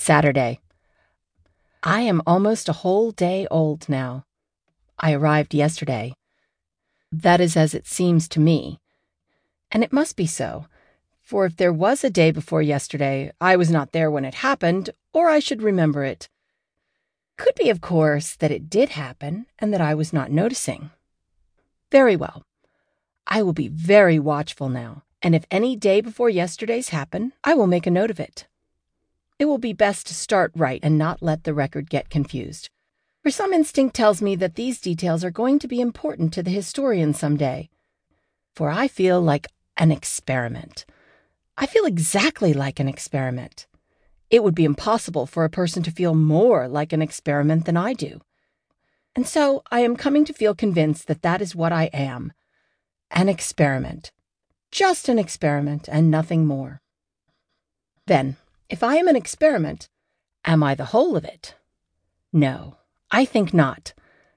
Saturday. I am almost a whole day old now. I arrived yesterday. That is as it seems to me. And it must be so, for if there was a day before yesterday, I was not there when it happened, or I should remember it. Could be, of course, that it did happen, and that I was not noticing. Very well. I will be very watchful now, and if any day before yesterday's happen, I will make a note of it. It will be best to start right and not let the record get confused. For some instinct tells me that these details are going to be important to the historian someday. For I feel like an experiment. I feel exactly like an experiment. It would be impossible for a person to feel more like an experiment than I do. And so I am coming to feel convinced that that is what I am. An experiment. Just an experiment and nothing more. Then, if I am an experiment, am I the whole of it? No, I think not.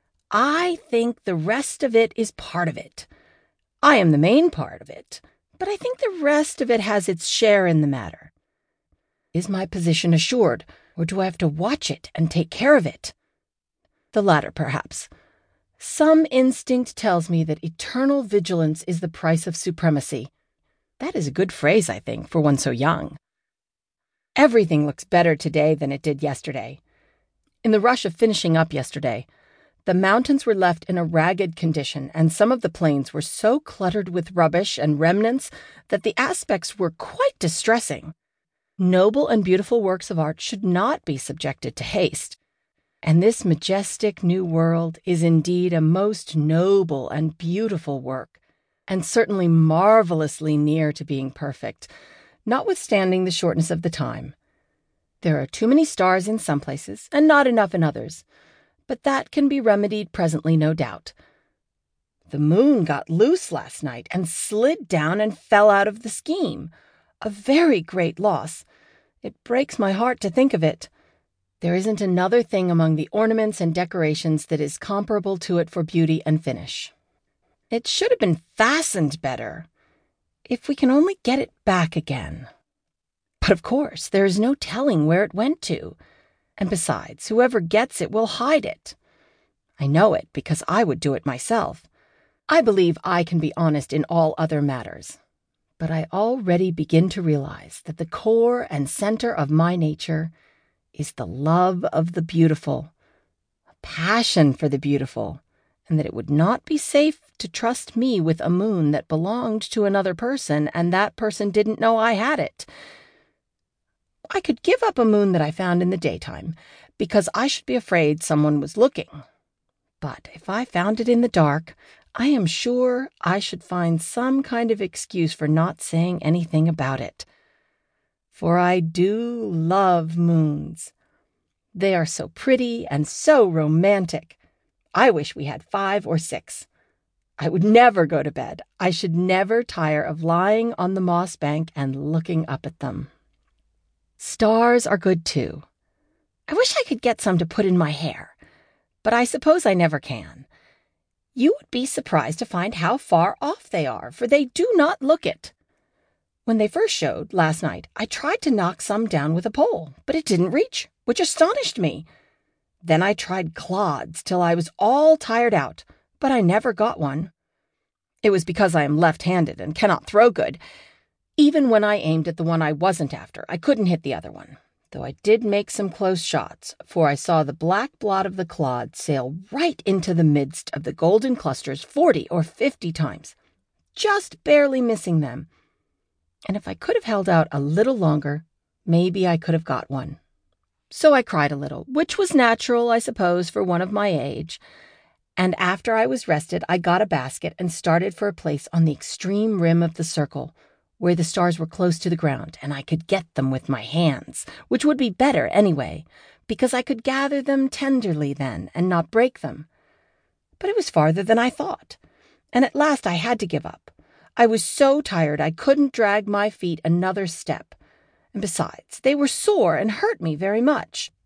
I think the rest of it is part of it. I am the main part of it, but I think the rest of it has its share in the matter. Is my position assured, or do I have to watch it and take care of it? The latter, perhaps. Some instinct tells me that eternal vigilance is the price of supremacy. That is a good phrase, I think, for one so young. Everything looks better today than it did yesterday. In the rush of finishing up yesterday, the mountains were left in a ragged condition, and some of the plains were so cluttered with rubbish and remnants that the aspects were quite distressing. Noble and beautiful works of art should not be subjected to haste, and this majestic new world is indeed a most noble and beautiful work, and certainly marvelously near to being perfect, notwithstanding the shortness of the time. There are too many stars in some places, and not enough in others, but that can be remedied presently, no doubt. The moon got loose last night and slid down and fell out of the scheme. A very great loss. It breaks my heart to think of it. There isn't another thing among the ornaments and decorations that is comparable to it for beauty and finish. It should have been fastened better. If we can only get it back again. But of course, there is no telling where it went to. And besides, whoever gets it will hide it. I know it because I would do it myself. I believe I can be honest in all other matters. But I already begin to realize that the core and center of my nature is the love of the beautiful, a passion for the beautiful, and that it would not be safe to trust me with a moon that belonged to another person, and that person didn't know I had it. I could give up a moon that I found in the daytime, because I should be afraid someone was looking. But if I found it in the dark, I am sure I should find some kind of excuse for not saying anything about it. For I do love moons. They are so pretty and so romantic. I wish we had 5 or 6. I would never go to bed. I should never tire of lying on the moss bank and looking up at them. Stars are good, too. I wish I could get some to put in my hair, but I suppose I never can. You would be surprised to find how far off they are, for they do not look it. When they first showed, last night, I tried to knock some down with a pole, but it didn't reach, which astonished me. Then I tried clods till I was all tired out, but I never got one. It was because I am left-handed and cannot throw good. Even when I aimed at the one I wasn't after, I couldn't hit the other one, though I did make some close shots, for I saw the black blot of the clod sail right into the midst of the golden clusters 40 or 50 times, just barely missing them. And if I could have held out a little longer, maybe I could have got one. So I cried a little, which was natural, I suppose, for one of my age. And after I was rested, I got a basket and started for a place on the extreme rim of the circle, where the stars were close to the ground, and I could get them with my hands, which would be better anyway, because I could gather them tenderly then and not break them. But it was farther than I thought, and at last I had to give up. I was so tired I couldn't drag my feet another step, and besides, they were sore and hurt me very much.